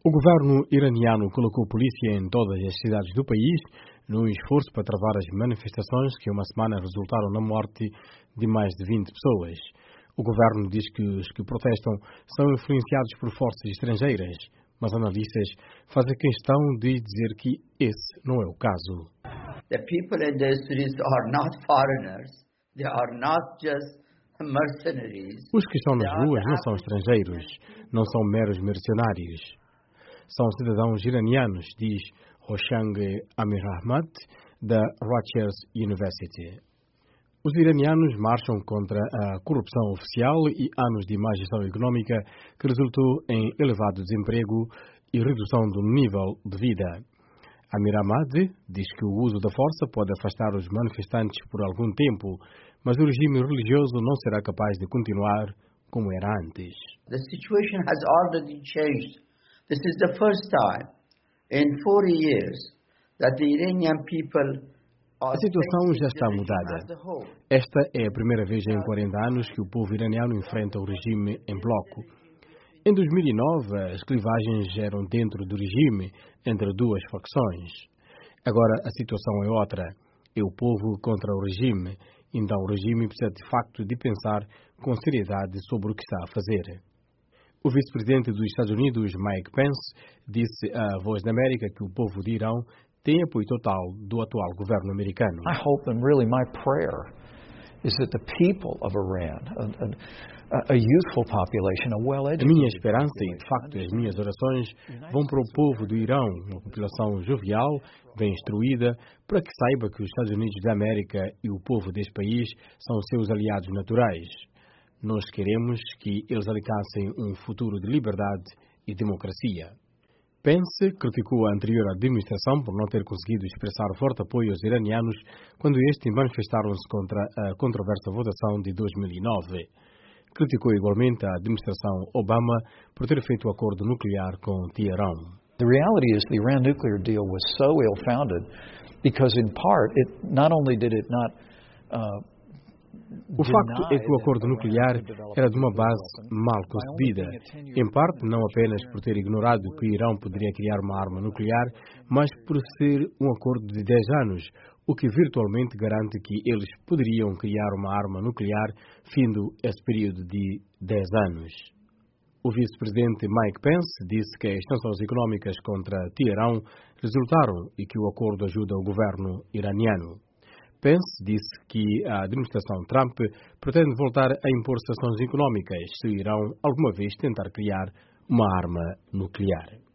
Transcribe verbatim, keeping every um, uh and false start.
O governo iraniano colocou polícia em todas as cidades do país num esforço para travar as manifestações que uma semana resultaram na morte de mais de vinte pessoas. O governo diz que os que protestam são influenciados por forças estrangeiras, mas analistas fazem questão de dizer que esse não é o caso. The people in the streets are not foreigners. They are not just mercenaries. Os que estão nas ruas não são estrangeiros, não são meros mercenários. São cidadãos iranianos, diz Roshan Amir Ahmad, da Rutgers University. Os iranianos marcham contra a corrupção oficial e anos de má gestão económica que resultou em elevado desemprego e redução do nível de vida. Amir Ahmad diz que o uso da força pode afastar os manifestantes por algum tempo, mas o regime religioso não será capaz de continuar como era antes. The situation has already changed. This is the first time in forty years that the Iranian people A situação já está mudada. Esta é a primeira vez em quarenta anos que o povo iraniano enfrenta o regime em bloco. Em dois mil e nove, as clivagens eram dentro do regime, entre duas facções. Agora a situação é outra. É o povo contra o regime. Então o regime precisa de facto de pensar com seriedade sobre o que está a fazer. O vice-presidente dos Estados Unidos, Mike Pence, disse à Voz da América que o povo de Irão tem apoio total do atual governo americano. I hope and really my prayer is that the people of Iran, a, a, a youthful population, a well-educated A minha esperança e, de facto, as minhas orações vão para o povo do Irão, uma população jovial, bem instruída, para que saiba que os Estados Unidos da América e o povo deste país são seus aliados naturais. Nós queremos que eles alcancem um futuro de liberdade e democracia. Pence criticou a anterior administração por não ter conseguido expressar forte apoio aos iranianos quando estes manifestaram-se contra a controversa votação de dois mil e nove. Criticou igualmente a administração Obama por ter feito o acordo nuclear com Teherão. The reality is the Iran nuclear deal was so ill-founded because in part it not only did it not uh, O facto é que o acordo nuclear era de uma base mal concebida, em parte não apenas por ter ignorado que o Irão poderia criar uma arma nuclear, mas por ser um acordo de dez anos, o que virtualmente garante que eles poderiam criar uma arma nuclear findo esse período de dez anos. O vice-presidente Mike Pence disse que as sanções económicas contra Teherão resultaram e que o acordo ajuda o governo iraniano. Pence disse que a administração Trump pretende voltar a impor sanções económicas se o Irão alguma vez tentar criar uma arma nuclear.